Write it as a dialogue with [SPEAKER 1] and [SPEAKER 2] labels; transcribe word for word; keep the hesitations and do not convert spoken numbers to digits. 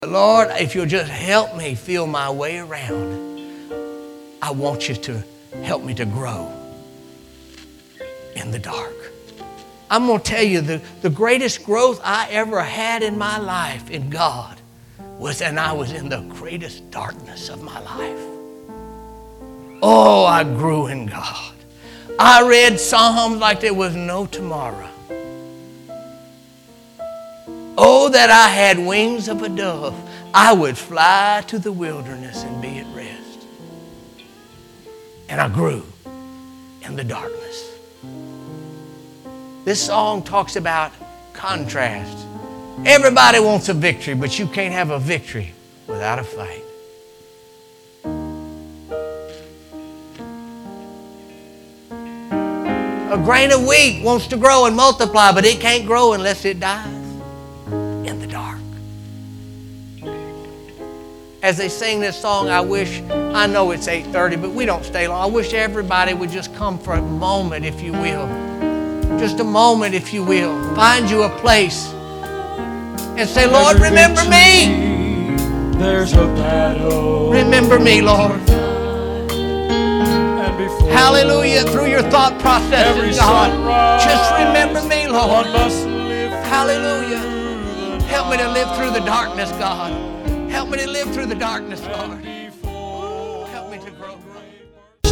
[SPEAKER 1] Lord, if you'll just help me feel my way around, I want you to help me to grow in the dark. I'm going to tell you, the, the greatest growth I ever had in my life in God was when I was in the greatest darkness of my life. Oh, I grew in God. I read Psalms like there was no tomorrow. Oh, that I had wings of a dove. I would fly to the wilderness and be at rest. And I grew in the darkness. This song talks about contrast. Everybody wants a victory, but you can't have a victory without a fight. A grain of wheat wants to grow and multiply, but it can't grow unless it dies in the dark. As they sing this song, I wish, I know it's eight thirty, but we don't stay long. I wish everybody would just come for a moment, if you will. Just a moment, if you will. Find you a place and say, Lord, remember me.
[SPEAKER 2] There's a battle.
[SPEAKER 1] Remember me, Lord. Hallelujah. Through your thought processes, God. Just remember me, Lord. Hallelujah. Help me to live through the darkness, God. Help me to live through the darkness, Lord.